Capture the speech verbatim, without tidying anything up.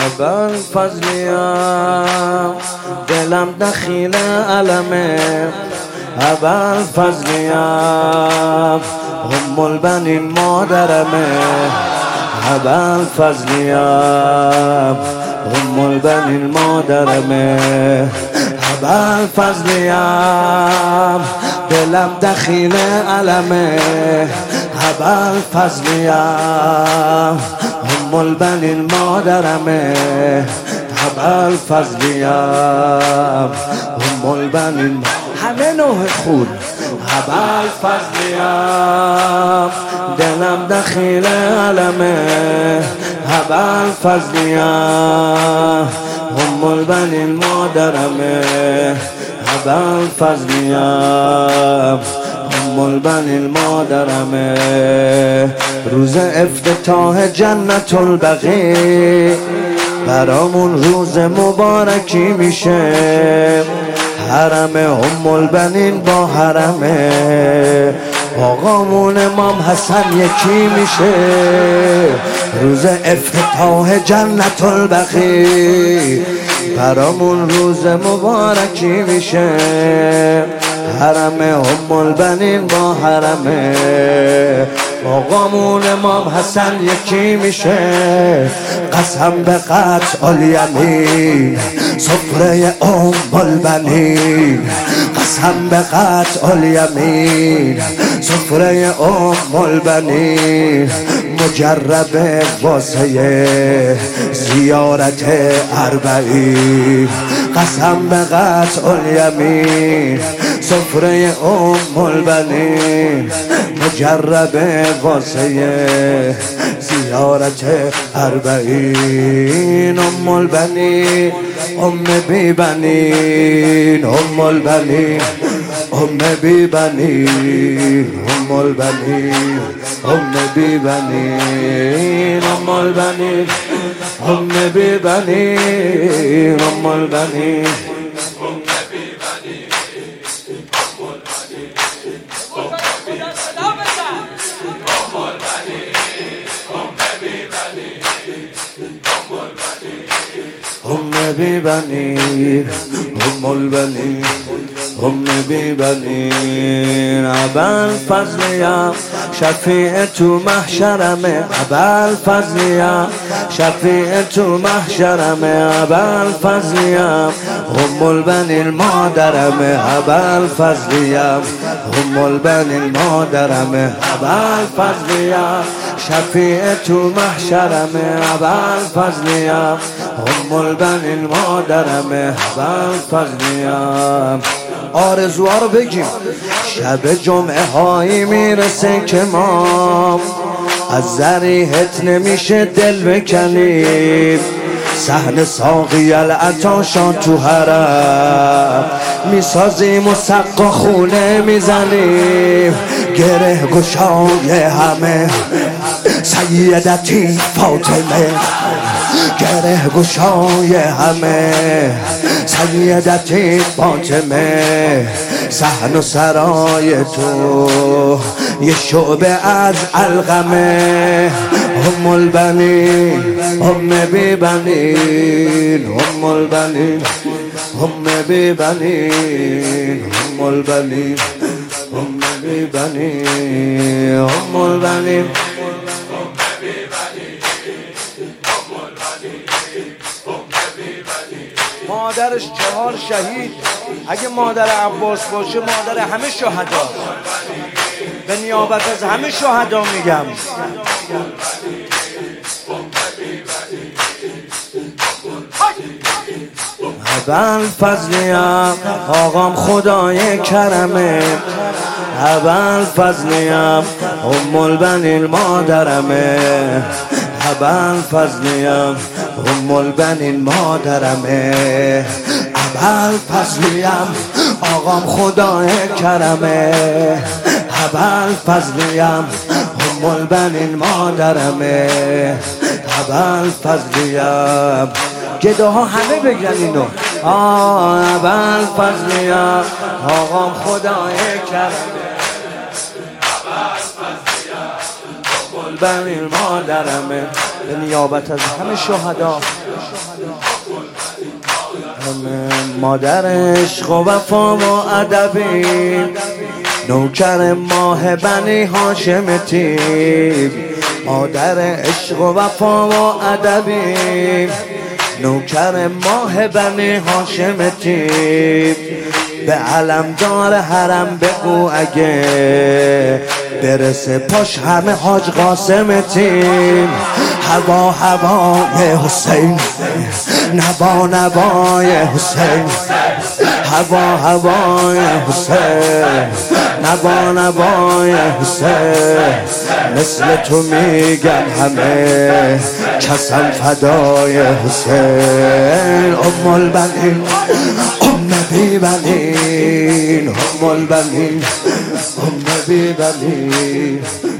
ابل فضلیم دلم دخیل علمه ابل فضلیم ام البنین مادرمه ابل فضلیم ام البنین مادرمه ابل فضلیم دلم دخیل علمه ابل فضلیم ام البنین مادرمه ابل فضلیم ام البنین همه نوع خود ابل فضلیم دلم دخیل علمه ابل فضلیم ام البنین مادرمه ابل فضلیم ام البنین مادرمه روز افتتاح جنت البقیع برامون روز مبارکی میشه حرم ام البنین با حرمه آقامون امام حسن یکی میشه روز افتتاح جنت البقیع برامون روز مبارکی میشه حرم ام البنین با حرمه آقامون امام حسن یکی میشه قسم به قطع الیمین سفره ام البنین قسم به قطع الیمین سفره ام البنین مجرب واسه زیارت اربعین قسم به قطع الیمین سفره ام البنین مجرب واسه زیارت اربعین ام البنین ام بی بنین ام البنین ام بی بنین ام البنین ام بی بنین ام البنین ام بی بنین ام البنین ام بی بنین ام البنین ام بی بنین ابل فضلیم شفیع تو محشرمه ابل فضلیم شفیع تو محشرمه ابل فضلیم ام البنین مادرمه ابل فضلیم ام البنین مادرمه ابل فضلیم شفیع تو محشرمه ابل فضلیم ام البنین مادرمه ابل فضلیم آرزوها رو بگیم شب جمعه هایی میرسه که ما از ذریحت نمیشه دل بکنیم صحن ساقی العطاشان تو حرم میسازیم و سقا خونه میزنیم گره گشای همه سیدتی فاطمه گره گشای همه سیدتی فاطمه صحن و سرای تو یه شعبه از علقمه ام البنین ام بی بنین ام البنین ام بی بنین ام البنین ام بی بنین ام البنین مادرش چهار شهید اگه مادر عباس باشه مادر همه شهدا به نیابت از همه شهدا میگم ابل فضلیم آقام خدای کرمه ابل فضلیم ام البنین مادرمه ابل فضلیم ام البنین مادرمه ابل فضلیم آقام خدای کرمه ابل فضلیم ام البنین مادرمه ابل فضلیم گداها همه بگن اینو ابل فضلیم آقام خدای کرمه ابل فضلیم ام البنین مادرمه به نیابت از همه شهدا مادر عشق و وفا و ادبی، نوکر ماه بنی هاشم تیم. مادر عشق و وفا و ادبی، نوکر ماه بنی هاشم تیم. به علمدار حرم بگو اگه برسه پاش همه حاج قاسم تیم. هوا هوای حسین، نوا نوای حسین، هوا هوای حسین، نوا نوای حسین. مثل تو میگن همه کسم فدای حسین. ام البنین ام بی بنین، ام البنین ام بی بنین.